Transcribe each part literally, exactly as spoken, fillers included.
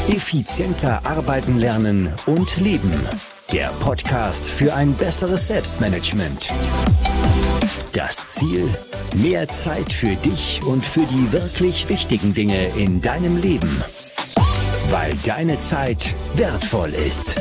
Effizienter arbeiten lernen und leben. Der Podcast für ein besseres Selbstmanagement. Das Ziel? Mehr Zeit für dich und für die wirklich wichtigen Dinge in deinem Leben. Weil deine Zeit wertvoll ist.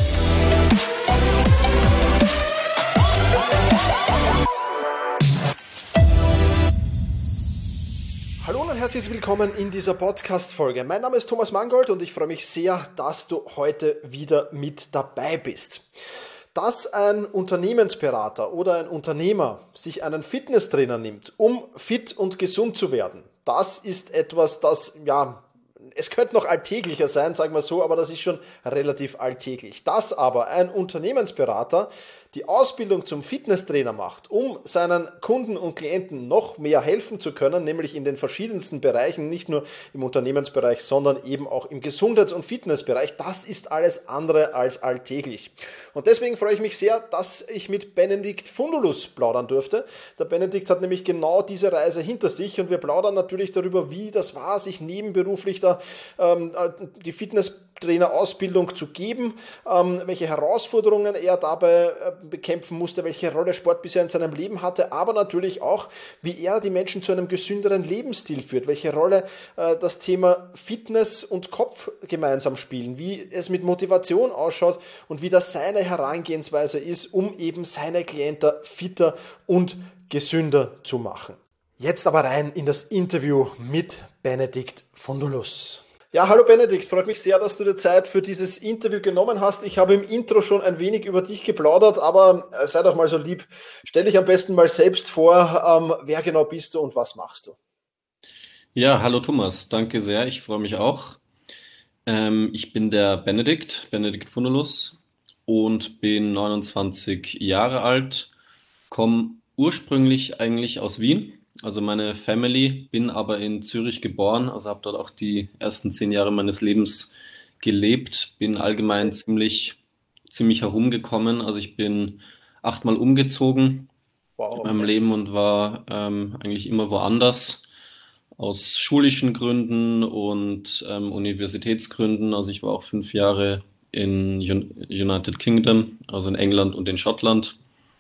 Hallo und herzlich willkommen in dieser Podcast-Folge. Mein Name ist Thomas Mangold und ich freue mich sehr, dass du heute wieder mit dabei bist. Dass ein Unternehmensberater oder ein Unternehmer sich einen Fitnesstrainer nimmt, um fit und gesund zu werden, das ist etwas, das, ja, es könnte noch alltäglicher sein, sagen wir so, aber das ist schon relativ alltäglich. Dass aber ein Unternehmensberater die Ausbildung zum Fitnesstrainer macht, um seinen Kunden und Klienten noch mehr helfen zu können, nämlich in den verschiedensten Bereichen, nicht nur im Unternehmensbereich, sondern eben auch im Gesundheits- und Fitnessbereich, das ist alles andere als alltäglich. Und deswegen freue ich mich sehr, dass ich mit Benedikt Fundulus plaudern durfte. Der Benedikt hat nämlich genau diese Reise hinter sich und wir plaudern natürlich darüber, wie das war, sich nebenberuflich da ähm, die Fitnesstrainer-Ausbildung zu geben, ähm, welche Herausforderungen er dabei äh, bekämpfen musste, welche Rolle Sport bisher in seinem Leben hatte, aber natürlich auch, wie er die Menschen zu einem gesünderen Lebensstil führt, welche Rolle äh, das Thema Fitness und Kopf gemeinsam spielen, wie es mit Motivation ausschaut und wie das seine Herangehensweise ist, um eben seine Klienten fitter und gesünder zu machen. Jetzt aber rein in das Interview mit Benedikt Fundulus. Ja, hallo Benedikt, freut mich sehr, dass du dir Zeit für dieses Interview genommen hast. Ich habe im Intro schon ein wenig über dich geplaudert, aber sei doch mal so lieb, stell dich am besten mal selbst vor, ähm, wer genau bist du und was machst du? Ja, hallo Thomas, danke sehr, ich freue mich auch. Ähm, ich bin der Benedikt, Benedikt Fundulus und bin neunundzwanzig Jahre alt, komme ursprünglich eigentlich aus Wien. Also meine Family, bin aber in Zürich geboren, also habe dort auch die ersten zehn Jahre meines Lebens gelebt, bin allgemein ziemlich, ziemlich herumgekommen. Also ich bin achtmal umgezogen Wow, in meinem okay. Leben und war ähm, eigentlich immer woanders, aus schulischen Gründen und ähm, Universitätsgründen. Also ich war auch fünf Jahre in Un- United Kingdom, also in England und in Schottland.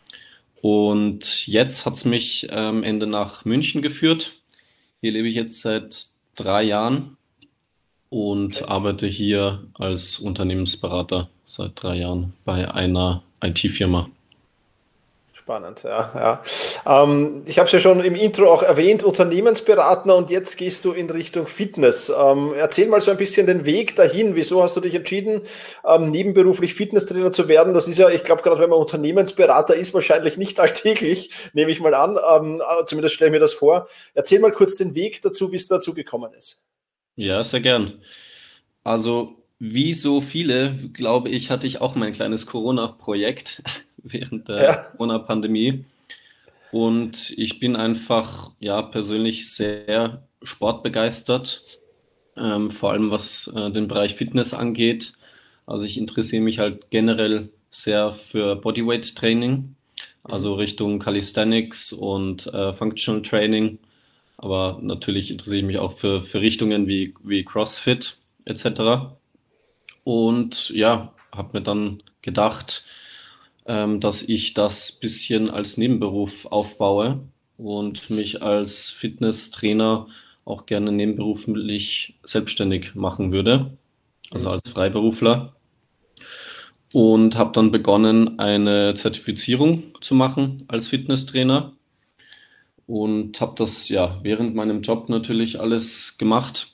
Und jetzt hat's mich am Ende nach München geführt. Hier lebe ich jetzt seit drei Jahren und Okay. arbeite hier als Unternehmensberater seit drei Jahren bei einer I T-Firma. Spannend, ja, ja. Ähm, ich habe es ja schon im Intro auch erwähnt, Unternehmensberater und jetzt gehst du in Richtung Fitness. Ähm, erzähl mal so ein bisschen den Weg dahin. Wieso hast du dich entschieden, ähm, nebenberuflich Fitnesstrainer zu werden? Das ist ja, ich glaube, gerade wenn man Unternehmensberater ist, wahrscheinlich nicht alltäglich, nehme ich mal an. Ähm, äh, zumindest stelle ich mir das vor. Erzähl mal kurz den Weg dazu, wie es dazu gekommen ist. Ja, sehr gern. Also, wie so viele, glaube ich, hatte ich auch mein kleines Corona-Projekt während der Ja. Corona-Pandemie. Und ich bin einfach, ja, persönlich sehr sportbegeistert, ähm, vor allem was äh, den Bereich Fitness angeht. Also ich interessiere mich halt generell sehr für Bodyweight-Training, Mhm. also Richtung Calisthenics und äh, Functional Training. Aber natürlich interessiere ich mich auch für, für Richtungen wie, wie CrossFit et cetera. Und ja, habe mir dann gedacht, ähm, dass ich das bisschen als Nebenberuf aufbaue und mich als Fitnesstrainer auch gerne nebenberuflich selbstständig machen würde, also Mhm. als Freiberufler. Und habe dann begonnen, eine Zertifizierung zu machen als Fitnesstrainer und habe das ja während meinem Job natürlich alles gemacht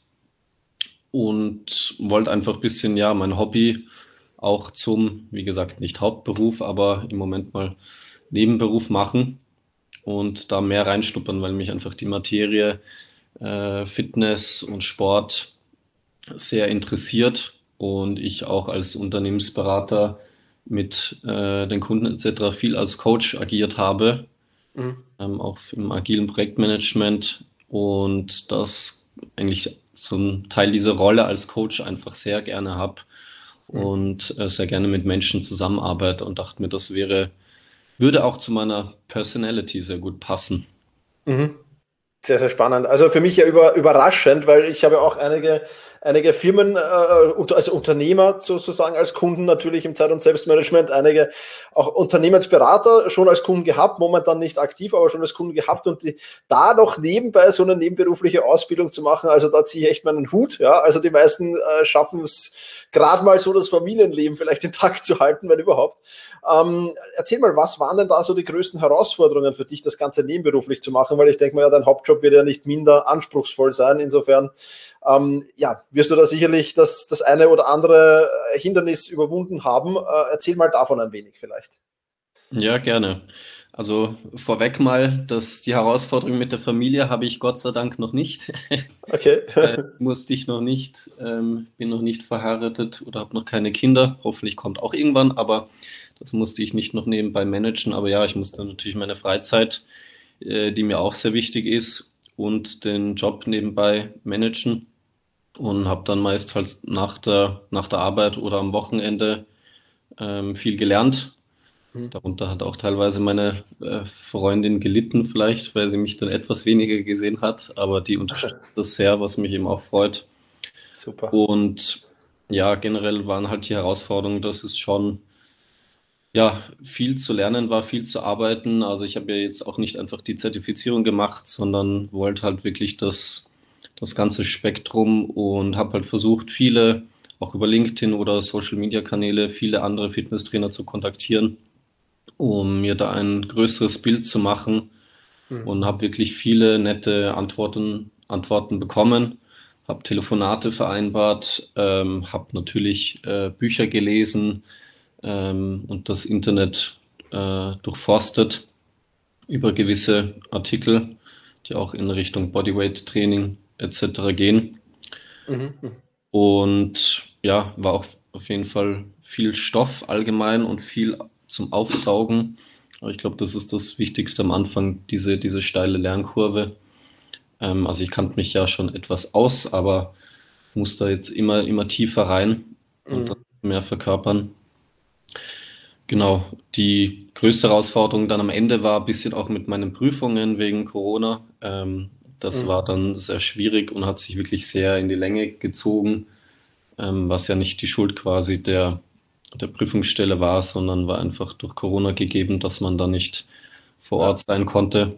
und wollte einfach ein bisschen ja mein Hobby auch zum, wie gesagt, nicht Hauptberuf, aber im Moment mal Nebenberuf machen und da mehr reinschnuppern, weil mich einfach die Materie äh, Fitness und Sport sehr interessiert und ich auch als Unternehmensberater mit äh, den Kunden et cetera viel als Coach agiert habe, Mhm. ähm, auch im agilen Projektmanagement und das eigentlich so ein Teil dieser Rolle als Coach einfach sehr gerne habe Mhm. und äh, sehr gerne mit Menschen zusammenarbeite und dachte mir, das wäre, würde auch zu meiner Personality sehr gut passen. Mhm. Sehr, sehr spannend. Also für mich ja über, überraschend, weil ich habe auch einige, einige Firmen, äh, also Unternehmer sozusagen als Kunden natürlich im Zeit- und Selbstmanagement, einige auch Unternehmensberater schon als Kunden gehabt, momentan nicht aktiv, aber schon als Kunden gehabt und die, da noch nebenbei so eine nebenberufliche Ausbildung zu machen, also da ziehe ich echt meinen Hut, ja, also die meisten äh, schaffen es gerade mal so, das Familienleben vielleicht intakt zu halten, wenn überhaupt. Ähm, erzähl mal, was waren denn da so die größten Herausforderungen für dich, das Ganze nebenberuflich zu machen, weil ich denke mal, ja, dein Hauptjob wird ja nicht minder anspruchsvoll sein, insofern ähm, ja, wirst du da sicherlich das, das eine oder andere Hindernis überwunden haben. Äh, erzähl mal davon ein wenig vielleicht. Ja, gerne. Also vorweg mal, dass die Herausforderung mit der Familie habe ich Gott sei Dank noch nicht. Okay. Äh, musste ich noch nicht, ähm, bin noch nicht verheiratet oder habe noch keine Kinder. Hoffentlich kommt auch irgendwann, aber das musste ich nicht noch nebenbei managen. Aber ja, ich musste natürlich meine Freizeit, äh, die mir auch sehr wichtig ist, und den Job nebenbei managen und habe dann meist halt nach der, nach der Arbeit oder am Wochenende ähm, viel gelernt. Mhm. Darunter hat auch teilweise meine äh, Freundin gelitten, vielleicht, weil sie mich dann etwas weniger gesehen hat, aber die unterstützt das sehr, was mich eben auch freut. Super. Und ja, generell waren halt die Herausforderungen, dass es schon ja viel zu lernen war, viel zu arbeiten. Also ich habe ja jetzt auch nicht einfach die Zertifizierung gemacht, sondern wollte halt wirklich das, das ganze Spektrum und habe halt versucht, viele, auch über LinkedIn oder Social Media Kanäle, viele andere Fitnesstrainer zu kontaktieren, um mir da ein größeres Bild zu machen, Mhm. und habe wirklich viele nette Antworten, Antworten bekommen, habe Telefonate vereinbart, ähm, habe natürlich äh, Bücher gelesen ähm, und das Internet äh, durchforstet über gewisse Artikel, die auch in Richtung Bodyweight Training et cetera gehen. Mhm. Mhm. Und ja, war auch auf jeden Fall viel Stoff allgemein und viel zum Aufsaugen. Aber ich glaube, das ist das Wichtigste am Anfang, diese, diese steile Lernkurve. Ähm, also ich kannte mich ja schon etwas aus, aber muss da jetzt immer, immer tiefer rein und das Mhm. mehr verkörpern. Genau, die größte Herausforderung dann am Ende war ein bisschen auch mit meinen Prüfungen wegen Corona. Ähm, das Mhm. war dann sehr schwierig und hat sich wirklich sehr in die Länge gezogen, ähm, was ja nicht die Schuld quasi der, der Prüfungsstelle war, sondern war einfach durch Corona gegeben, dass man da nicht vor Ja. Ort sein konnte.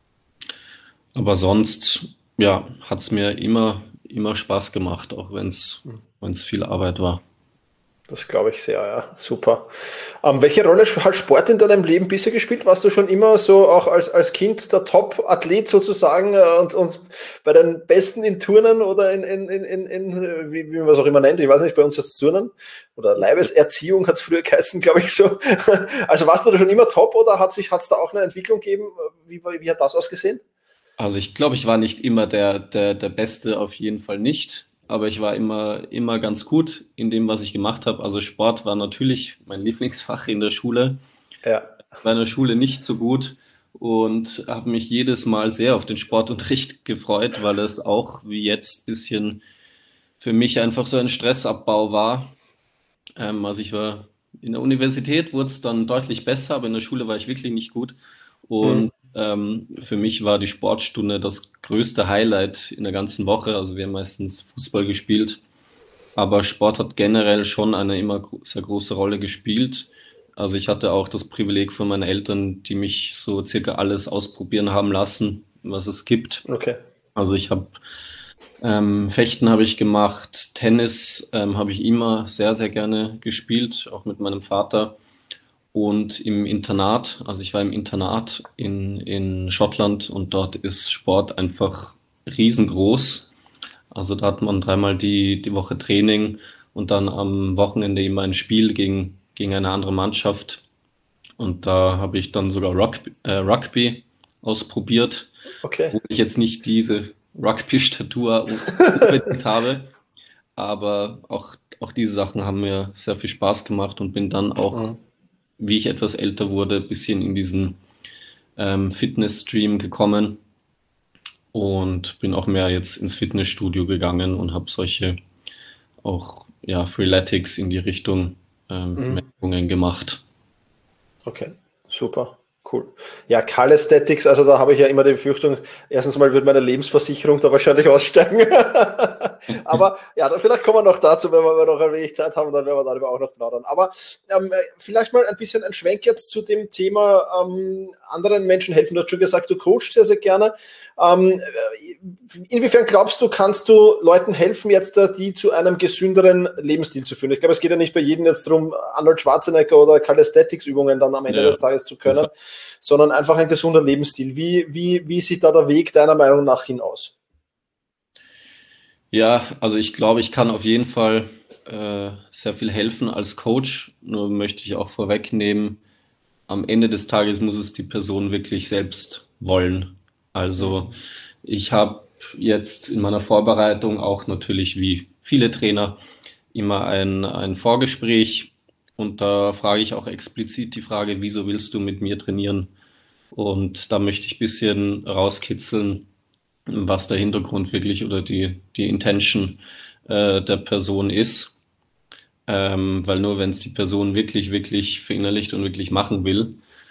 Aber sonst, ja, hat es mir immer, immer Spaß gemacht, auch wenn es, Mhm. wenn es viel Arbeit war. Das glaube ich sehr, ja. Super. Ähm, welche Rolle hat Sport in deinem Leben bisher gespielt? Warst du schon immer so auch als, als Kind der Top-Athlet sozusagen äh, und, und bei den Besten in Turnen oder in, in, in, in, in äh, wie, wie man es auch immer nennt, ich weiß nicht, bei uns heißt es Turnen oder Leibeserziehung hat es früher geheißen, glaube ich so. Also warst du da schon immer top oder hat sich, hat es da auch eine Entwicklung gegeben? Wie, wie hat das ausgesehen? Also ich glaube, ich war nicht immer der, der, der Beste, auf jeden Fall nicht. Aber ich war immer, immer ganz gut in dem, was ich gemacht habe. Also Sport war natürlich mein Lieblingsfach in der Schule. Ja. War in der Schule nicht so gut und habe mich jedes Mal sehr auf den Sportunterricht gefreut, weil es auch wie jetzt ein bisschen für mich einfach so ein Stressabbau war. Ähm, also ich war in der Universität, wurde es dann deutlich besser, aber in der Schule war ich wirklich nicht gut. Mhm. Und ähm, für mich war die Sportstunde das größte Highlight in der ganzen Woche. Also wir haben meistens Fußball gespielt, aber Sport hat generell schon eine immer gro- sehr große Rolle gespielt. Also ich hatte auch das Privileg von meinen Eltern, die mich so circa alles ausprobieren haben lassen, was es gibt. Okay. Also ich habe ähm, Fechten habe ich gemacht, Tennis ähm, habe ich immer sehr, sehr gerne gespielt, auch mit meinem Vater. Und im Internat, also ich war im Internat in, in Schottland und dort ist Sport einfach riesengroß. Also da hat man dreimal die, die Woche Training und dann am Wochenende immer ein Spiel gegen, gegen eine andere Mannschaft. Und da habe ich dann sogar Rugby, äh, Rugby ausprobiert, Okay. wo ich jetzt nicht diese Rugby-Statur unbedingt habe. Aber auch, auch diese Sachen haben mir sehr viel Spaß gemacht und bin dann auch, Mhm. wie ich etwas älter wurde, ein bisschen in diesen ähm, Fitness-Stream gekommen und bin auch mehr jetzt ins Fitnessstudio gegangen und habe solche auch ja, Freeletics in die Richtung ähm, Mhm. Übungen gemacht. Okay, super, cool. Ja, Calisthenics, also da habe ich ja immer die Befürchtung, erstens mal wird meine Lebensversicherung da wahrscheinlich aussteigen. Aber ja, dann vielleicht kommen wir noch dazu, wenn wir noch ein wenig Zeit haben, dann werden wir darüber auch noch plaudern. Aber ähm, vielleicht mal ein bisschen ein Schwenk jetzt zu dem Thema ähm, anderen Menschen helfen. Du hast schon gesagt, du coachst sehr, sehr gerne. Ähm, inwiefern glaubst du, kannst du Leuten helfen, jetzt die zu einem gesünderen Lebensstil zu führen? Ich glaube, es geht ja nicht bei jedem jetzt darum, Arnold Schwarzenegger oder Calisthenics-Übungen dann am Ende Ja. des Tages zu können, sondern einfach ein gesunder Lebensstil. Wie, wie, wie sieht da der Weg deiner Meinung nach hinaus? Ja, also ich glaube, ich kann auf jeden Fall äh, sehr viel helfen als Coach. Nur möchte ich auch vorwegnehmen, am Ende des Tages muss es die Person wirklich selbst wollen. Also ich habe jetzt in meiner Vorbereitung auch natürlich wie viele Trainer immer ein, ein Vorgespräch und da frage ich auch explizit die Frage, wieso willst du mit mir trainieren? Und da möchte ich ein bisschen rauskitzeln, was der Hintergrund wirklich oder die, die Intention äh, der Person ist. Ähm, weil nur wenn es die Person wirklich, wirklich verinnerlicht und wirklich machen will,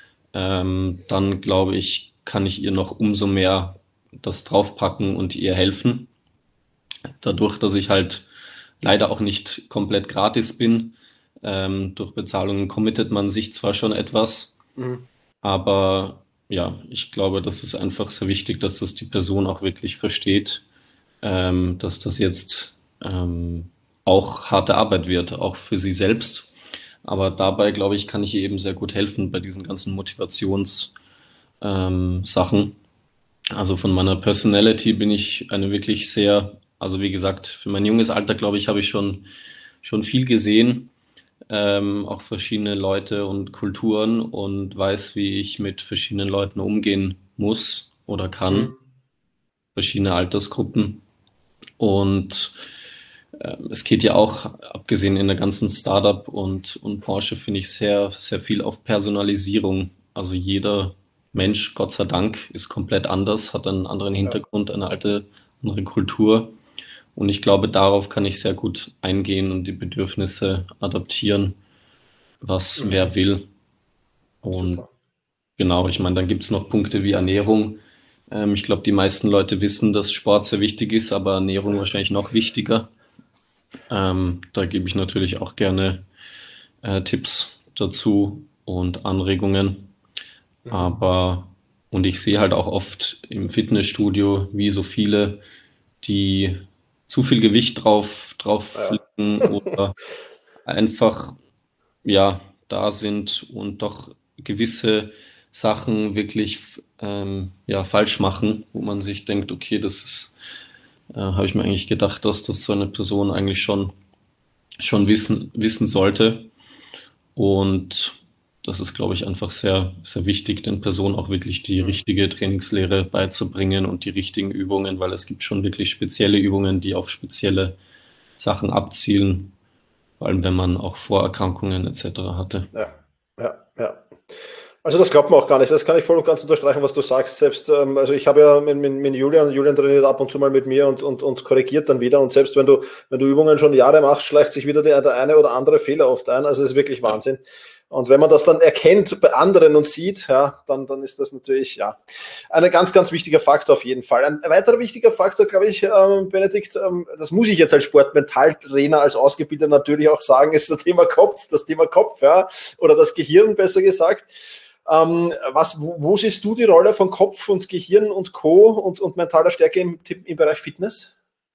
ähm, dann glaube ich, kann ich ihr noch umso mehr das draufpacken und ihr helfen. Dadurch, dass ich halt leider auch nicht komplett gratis bin, ähm, durch Bezahlungen committet man sich zwar schon etwas, Mhm. aber ja, ich glaube, das ist einfach sehr wichtig, dass das die Person auch wirklich versteht, ähm, dass das jetzt ähm, auch harte Arbeit wird, auch für sie selbst. Aber dabei, glaube ich, kann ich ihr eben sehr gut helfen bei diesen ganzen Motivations ähm, Sachen. Also von meiner Personality bin ich eine wirklich sehr, also wie gesagt, für mein junges Alter, glaube ich, habe ich schon, schon viel gesehen, ähm, auch verschiedene Leute und Kulturen und weiß, wie ich mit verschiedenen Leuten umgehen muss oder kann, Mhm. verschiedene Altersgruppen. Und ähm, es geht ja auch, abgesehen in der ganzen Startup und, und Branche, finde ich sehr, sehr viel auf Personalisierung. Also jeder Mensch, Gott sei Dank, ist komplett anders, hat einen anderen Ja. Hintergrund, eine alte, andere Kultur. Und ich glaube, darauf kann ich sehr gut eingehen und die Bedürfnisse adaptieren, was Mhm. wer will. Und Super. genau, ich meine, dann gibt es noch Punkte wie Ernährung. Ähm, ich glaube, die meisten Leute wissen, dass Sport sehr wichtig ist, aber Ernährung wahrscheinlich noch wichtiger. Ähm, da gebe ich natürlich auch gerne äh, Tipps dazu und Anregungen. Mhm. Aber, und ich sehe halt auch oft im Fitnessstudio, wie so viele, die zu viel Gewicht drauf, drauf Ja. legen oder einfach, ja, da sind und doch gewisse Sachen wirklich, ähm, ja, falsch machen, wo man sich denkt, okay, das ist, äh, habe ich mir eigentlich gedacht, dass das so eine Person eigentlich schon, schon wissen, wissen sollte. Und das ist, glaube ich, einfach sehr, sehr wichtig, den Personen auch wirklich die Mhm. richtige Trainingslehre beizubringen und die richtigen Übungen, weil es gibt schon wirklich spezielle Übungen, die auf spezielle Sachen abzielen, vor allem wenn man auch Vorerkrankungen et cetera hatte. Ja, ja, ja. Also das glaubt man auch gar nicht. Das kann ich voll und ganz unterstreichen, was du sagst. Selbst, ähm, also ich habe ja mit, mit, mit Julian, Julian trainiert ab und zu mal mit mir und, und, und korrigiert dann wieder. Und selbst wenn du, wenn du Übungen schon Jahre machst, schleicht sich wieder der, der eine oder andere Fehler oft ein. Also es ist wirklich Ja. Wahnsinn. Und wenn man das dann erkennt bei anderen und sieht, ja, dann, dann ist das natürlich, ja, ein ganz, ganz wichtiger Faktor auf jeden Fall. Ein weiterer wichtiger Faktor, glaube ich, ähm, Benedikt, ähm, das muss ich jetzt als Sportmentaltrainer, als Ausgebildeter natürlich auch sagen, ist das Thema Kopf, das Thema Kopf, ja, oder das Gehirn, besser gesagt. Ähm, was, wo, wo siehst du die Rolle von Kopf und Gehirn und Co. und, und mentaler Stärke im, im Bereich Fitness?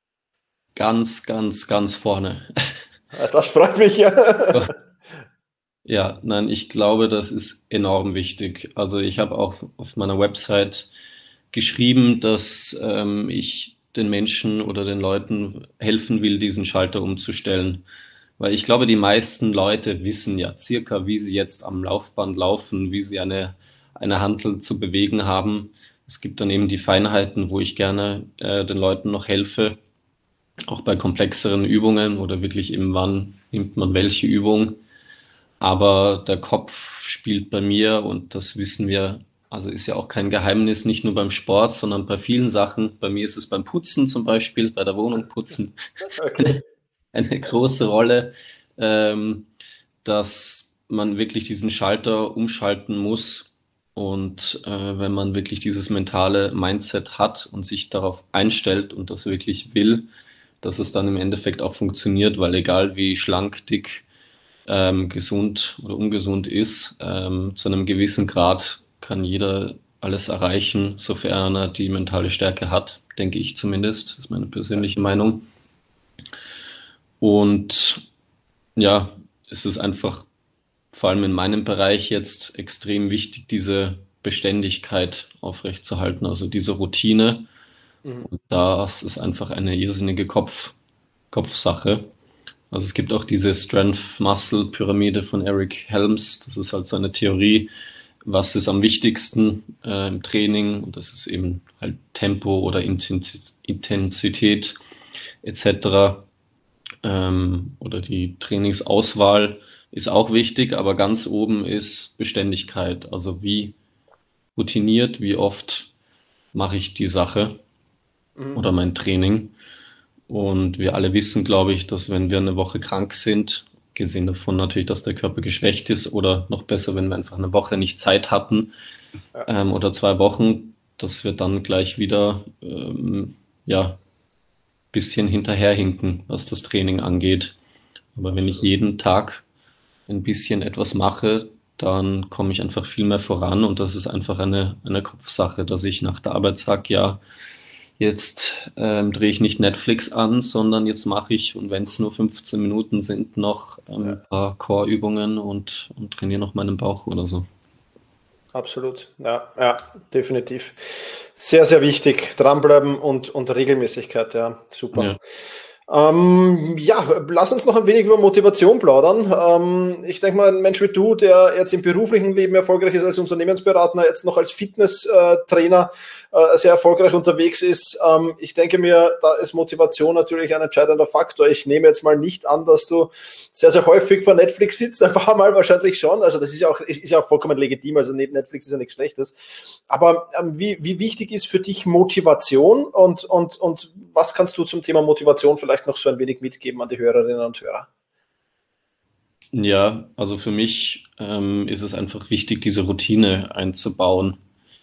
Ganz, ganz, ganz vorne. Das freut mich ja. Ja, nein, ich glaube, das ist enorm wichtig. Also ich habe auch auf meiner Website geschrieben, dass ähm, ich den Menschen oder den Leuten helfen will, diesen Schalter umzustellen. Weil ich glaube, die meisten Leute wissen ja circa, wie sie jetzt am Laufband laufen, wie sie eine, eine Hantel zu bewegen haben. Es gibt dann eben die Feinheiten, wo ich gerne äh, den Leuten noch helfe, auch bei komplexeren Übungen oder wirklich eben wann nimmt man welche Übung. Aber der Kopf spielt bei mir und das wissen wir, also ist ja auch kein Geheimnis, nicht nur beim Sport, sondern bei vielen Sachen. Bei mir ist es beim Putzen zum Beispiel, bei der Wohnung putzen, Okay. eine große Rolle, ähm, dass man wirklich diesen Schalter umschalten muss, Und äh, wenn man wirklich dieses mentale Mindset hat und sich darauf einstellt und das wirklich will, dass es dann im Endeffekt auch funktioniert, weil egal wie schlank, dick, ähm, gesund oder ungesund ist, ähm, zu einem gewissen Grad kann jeder alles erreichen, sofern er die mentale Stärke hat, denke ich zumindest. Das ist meine persönliche Meinung. Und ja, es ist einfach vor allem in meinem Bereich jetzt extrem wichtig, diese Beständigkeit aufrechtzuerhalten, also diese Routine. Mhm. Und das ist einfach eine irrsinnige Kopf, Kopfsache. Also es gibt auch diese Strength-Muscle-Pyramide von Eric Helms. Das ist halt so eine Theorie, was ist am wichtigsten äh, im Training. Und das ist eben halt Tempo oder Intensi- Intensität et cetera. Ähm, oder die Trainingsauswahl ist auch wichtig, aber ganz oben ist Beständigkeit. Also wie routiniert, wie oft mache ich die Sache Mhm. oder mein Training. Und wir alle wissen, glaube ich, dass wenn wir eine Woche krank sind, gesehen davon natürlich, dass der Körper geschwächt ist oder noch besser, wenn wir einfach eine Woche nicht Zeit hatten Ja, ähm, oder zwei Wochen, dass wir dann gleich wieder ähm, ja, bisschen hinterherhinken, was das Training angeht. Aber wenn ich absolut. jeden Tag ein bisschen etwas mache, dann komme ich einfach viel mehr voran und das ist einfach eine, eine Kopfsache, dass ich nach der Arbeit sage, ja, jetzt ähm, drehe ich nicht Netflix an, sondern jetzt mache ich, und wenn es nur fünfzehn Minuten sind, noch ähm, ein Ja, paar Core-Übungen und, und trainiere noch meinen Bauch oder so. absolut. Ja, ja, definitiv. Sehr, sehr wichtig. Dranbleiben und, und Regelmäßigkeit. Ja, super. Ja, Ähm, ja, lass uns noch ein wenig über Motivation plaudern. Ähm, ich denke mal, ein Mensch wie du, der jetzt im beruflichen Leben erfolgreich ist als Unternehmensberater, jetzt noch als Fitnesstrainer äh, sehr erfolgreich unterwegs ist. Ähm, ich denke mir, da ist Motivation natürlich ein entscheidender Faktor. Ich nehme jetzt mal nicht an, dass du sehr, sehr häufig vor Netflix sitzt. Ein paar Mal wahrscheinlich schon. Also das ist ja auch, ist ja auch vollkommen legitim. Also Netflix ist ja nichts Schlechtes. Aber ähm, wie, wie wichtig ist für dich Motivation und, und, und was kannst du zum Thema Motivation vielleicht noch so ein wenig mitgeben an die Hörerinnen und Hörer? ja, also für mich ähm, ist es einfach wichtig, diese Routine einzubauen.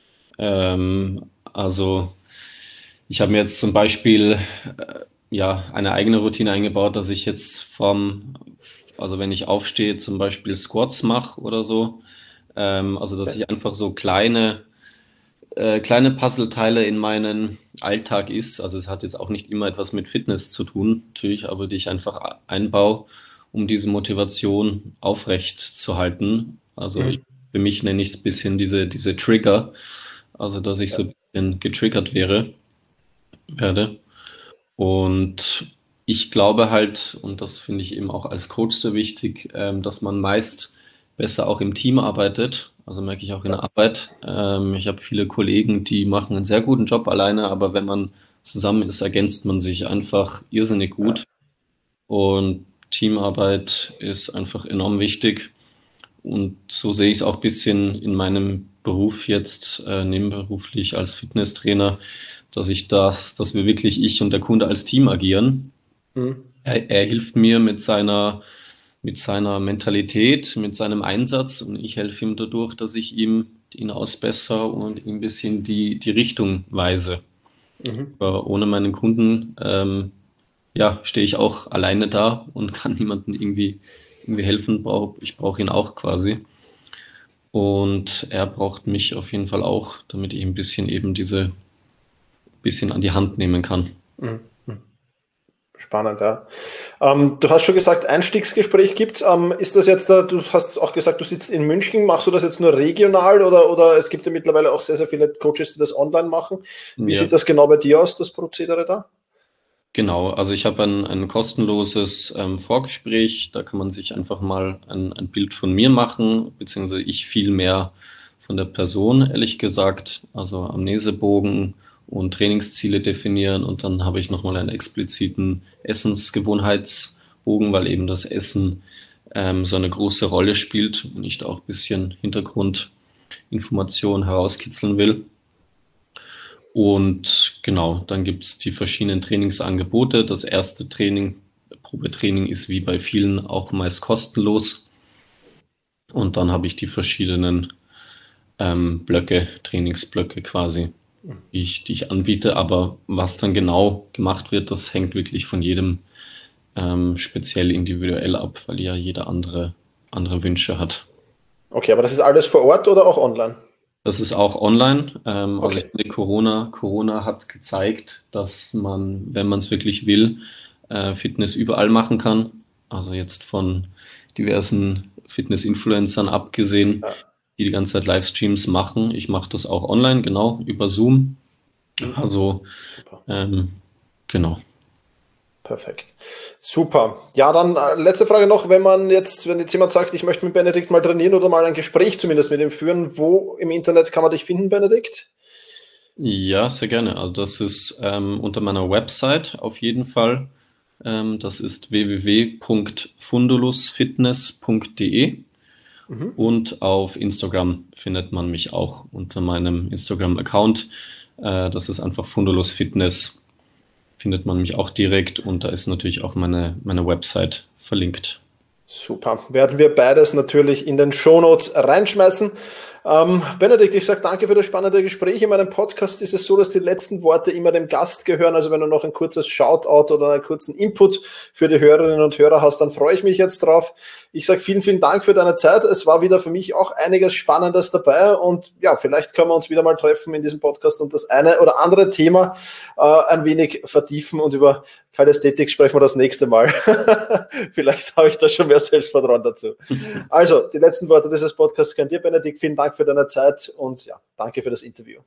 Ähm, also ich habe mir jetzt zum Beispiel äh, ja eine eigene Routine eingebaut, dass ich jetzt vom, also wenn ich aufstehe, zum Beispiel Squats mache oder so. Ähm, also dass Okay. ich einfach so kleine äh, kleine Puzzleteile in meinen Alltag ist. Also es hat jetzt auch nicht immer etwas mit Fitness zu tun, natürlich, aber die ich einfach einbaue, um diese Motivation aufrecht zu halten. Also ich, Mhm. für mich nenne ich es ein bisschen diese, diese Trigger, also dass ich so Ja. ein bisschen getriggert wäre, werde. Und ich glaube halt, und das finde ich eben auch als Coach so wichtig, ähm, dass man meist besser auch im Team arbeitet. Also merke ich auch in Ja. der Arbeit. Ähm, ich habe viele Kollegen, die machen einen sehr guten Job alleine, aber wenn man zusammen ist, ergänzt man sich einfach irrsinnig Ja. gut. Und Teamarbeit ist einfach enorm wichtig. Und so sehe ich es auch ein bisschen in meinem Beruf jetzt, äh, nebenberuflich als Fitnesstrainer, dass ich das, dass wir wirklich ich und der Kunde als Team agieren. Mhm. Er, er hilft mir mit seiner, mit seiner Mentalität, mit seinem Einsatz und ich helfe ihm dadurch, dass ich ihm ihn ausbessere und ihm ein bisschen die, die Richtung weise. Mhm. Aber ohne meinen Kunden, ähm, ja, stehe ich auch alleine da und kann niemandem irgendwie, irgendwie helfen. Brauch, ich brauche ihn auch quasi. Und er braucht mich auf jeden Fall auch, damit ich ein bisschen eben diese bisschen an die Hand nehmen kann. Mhm. Mhm. Spannend, ja. Ähm, du hast schon gesagt, Einstiegsgespräch gibt's. Ähm, ist das jetzt da, du hast auch gesagt, du sitzt in München, machst du das jetzt nur regional oder, oder es gibt ja mittlerweile auch sehr, sehr viele Coaches, die das online machen. Wie Ja, sieht das genau bei dir aus, das Prozedere da? genau. Also ich habe ein, ein kostenloses ähm, Vorgespräch. Da kann man sich einfach mal ein, ein Bild von mir machen, beziehungsweise ich viel mehr von der Person, ehrlich gesagt. Also Amnesebogen und Trainingsziele definieren. Und dann habe ich nochmal einen expliziten Essensgewohnheitsbogen, weil eben das Essen ähm, so eine große Rolle spielt und ich da auch ein bisschen Hintergrundinformation herauskitzeln will. Und genau, dann gibt es die verschiedenen Trainingsangebote. Das erste Training, Probetraining, ist wie bei vielen auch meist kostenlos. Und dann habe ich die verschiedenen ähm, Blöcke, Trainingsblöcke quasi, die ich, die ich anbiete. Aber was dann genau gemacht wird, das hängt wirklich von jedem ähm, speziell individuell ab, weil ja jeder andere, andere Wünsche hat. Okay, aber das ist alles vor Ort oder auch online? Das ist auch online. Ähm, also ich Okay. finde, Corona, Corona hat gezeigt, dass man, wenn man es wirklich will, äh, Fitness überall machen kann. Also jetzt von diversen Fitness-Influencern abgesehen, Ja. die die ganze Zeit Livestreams machen. Ich mache das auch online, genau, über Zoom. Mhm. Also Super. ähm, genau. Perfekt. Super. Ja, dann äh, letzte Frage noch, wenn man jetzt, wenn jetzt jemand sagt, ich möchte mit Benedikt mal trainieren oder mal ein Gespräch zumindest mit ihm führen, wo im Internet kann man dich finden, Benedikt? Ja, sehr gerne. Also das ist ähm, unter meiner Website auf jeden Fall. Ähm, das ist w w w punkt fundulusfitness punkt de. Mhm. Und auf Instagram findet man mich auch unter meinem Instagram-Account. Äh, das ist einfach Fundulus Fitness. Findet man mich auch direkt und da ist natürlich auch meine, meine Website verlinkt. Super. Werden wir beides natürlich in den Shownotes reinschmeißen. Ähm, Benedikt, ich sage danke für das spannende Gespräch. In meinem Podcast ist es so, dass die letzten Worte immer dem Gast gehören. Also wenn du noch ein kurzes Shoutout oder einen kurzen Input für die Hörerinnen und Hörer hast, dann freue ich mich jetzt drauf. Ich sage vielen, vielen Dank für deine Zeit. Es war wieder für mich auch einiges Spannendes dabei und ja, vielleicht können wir uns wieder mal treffen in diesem Podcast und das eine oder andere Thema äh, ein wenig vertiefen und über Kallisthetik sprechen wir das nächste Mal. Vielleicht habe ich da schon mehr Selbstvertrauen dazu. Also, die letzten Worte dieses Podcasts gehören dir, Benedikt. Vielen Dank für deine Zeit und ja, danke für das Interview.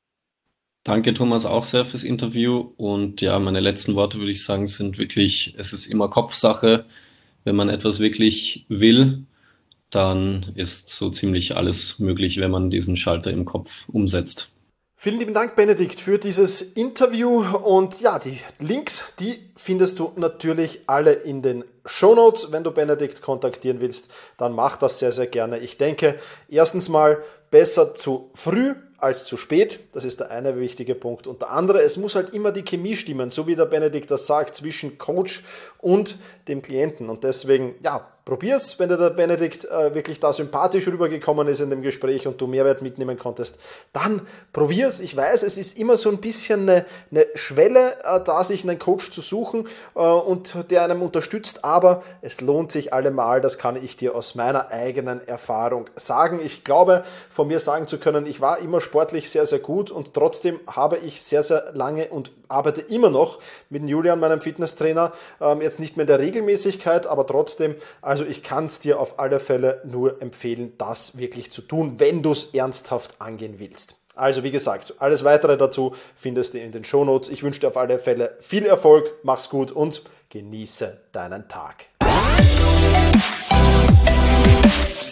Danke, Thomas, auch sehr fürs Interview. Und ja, meine letzten Worte würde ich sagen, sind wirklich, es ist immer Kopfsache. Wenn man etwas wirklich will, dann ist so ziemlich alles möglich, wenn man diesen Schalter im Kopf umsetzt. Vielen lieben Dank, Benedikt, für dieses Interview und ja, die Links, die findest du natürlich alle in den Shownotes. Wenn du Benedikt kontaktieren willst, dann mach das sehr, sehr gerne. Ich denke, erstens mal besser zu früh als zu spät. Das ist der eine wichtige Punkt. Und der andere, es muss halt immer die Chemie stimmen, so wie der Benedikt das sagt, zwischen Coach und dem Klienten. Und deswegen, ja, probier's, wenn dir der Benedikt äh, wirklich da sympathisch rübergekommen ist in dem Gespräch und du Mehrwert mitnehmen konntest, dann probier's. Ich weiß, es ist immer so ein bisschen eine, eine Schwelle, äh, da sich einen Coach zu suchen äh, und der einem unterstützt, aber es lohnt sich allemal, das kann ich dir aus meiner eigenen Erfahrung sagen. Ich glaube, von mir sagen zu können, ich war immer sportlich sehr, sehr gut und trotzdem habe ich sehr, sehr lange und arbeite immer noch mit dem Julian, meinem Fitnesstrainer, ähm, jetzt nicht mehr in der Regelmäßigkeit, aber trotzdem, also ich kann es dir auf alle Fälle nur empfehlen, das wirklich zu tun, wenn du es ernsthaft angehen willst. Also wie gesagt, alles weitere dazu findest du in den Shownotes. Ich wünsche dir auf alle Fälle viel Erfolg, mach's gut und genieße deinen Tag.